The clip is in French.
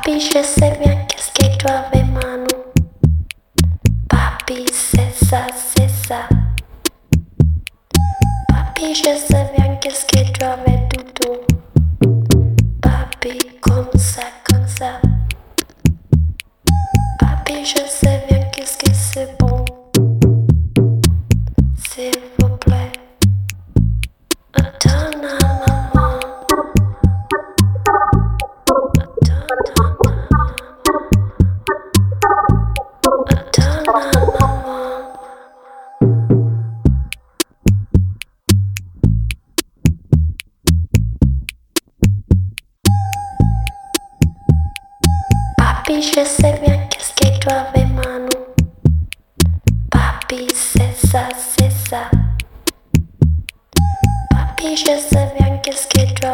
Papi, je sais bien qu'est-ce que tu avais, Manu. Papi, c'est ça, c'est ça. Papi, je sais bien qu'est-ce que tu avais, Doudou. Papi, comme ça, comme ça. Papi, je sais bien qu'est-ce que c'est bon. S'il vous plaît, attends à maman. Attends à maman. Papi, je sais bien qu'est-ce que tu avais, Manu. Papi, c'est ça, c'est ça. Papi, je sais bien qu'est-ce que tu